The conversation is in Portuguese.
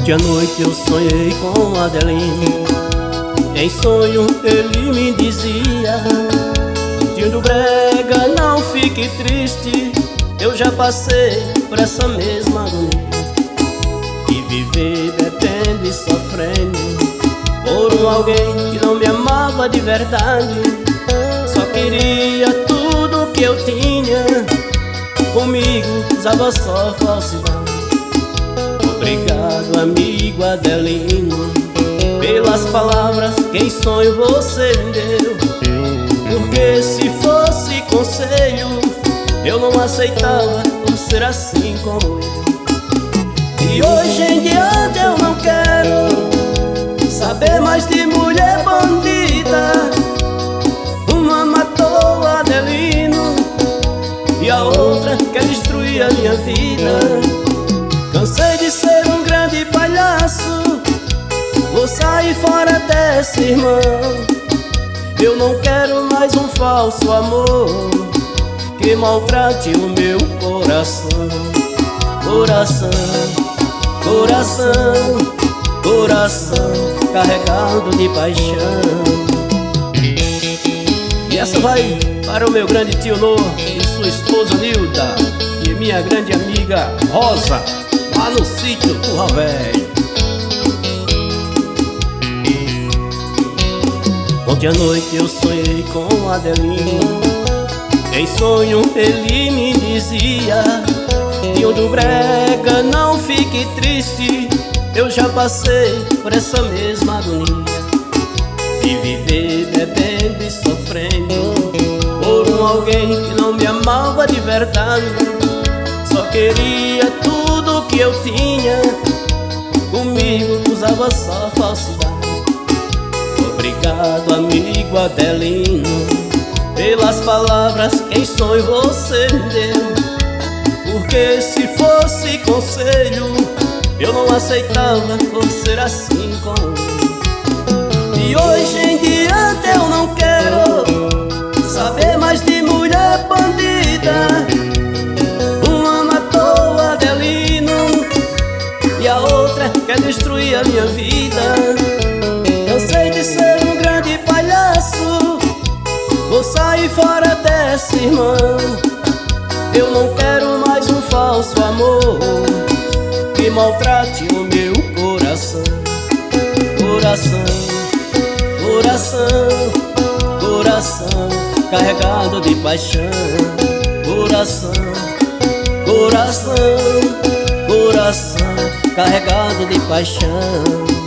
Ontem à noite eu sonhei com Adelino. Em sonho ele me dizia: tio do brega, não fique triste, eu já passei por essa mesma agonia. E viver bebendo e sofrendo por um alguém que não me amava de verdade. Só queria tudo que eu tinha, comigo usava só falsidade. Obrigado, amigo Adelino, pelas palavras que em sonho você me deu. Porque se fosse conselho, eu não aceitava por ser assim como eu. E hoje em diante eu não quero saber mais de mulher bandida. Uma matou Adelino e a outra quer destruir a minha vida. Cansei de ser um grande palhaço, vou sair fora dessa, irmão. Eu não quero mais um falso amor que maltrate o meu coração. Coração, coração, coração carregado de paixão. E essa vai para o meu grande tio Nô e sua esposa Nilda e minha grande amiga Rosa, lá no sítio Curral Velho. Ontem à noite eu sonhei com Adelino. Em sonho ele me dizia: tio do brega, não fique triste, eu já passei por essa mesma agonia. E viver bebendo e sofrendo por um alguém que não me amava de verdade. Só queria tudo que eu tinha, comigo usava só falsidade. Obrigado, amigo Adelino, pelas palavras que em sonho você me deu. Porque se fosse conselho, eu não aceitava por ser assim como eu. E hoje em diante eu não quero saber mais de mulher bandida. Uma matou Adelino e a outra quer destruir a minha vida. Cansei de ser um grande palhaço, vou sair fora dessa, irmão. Eu não quero mais um falso amor que maltrate o meu coração. Coração, coração, coração carregado de paixão. Coração, coração, coração carregado de paixão.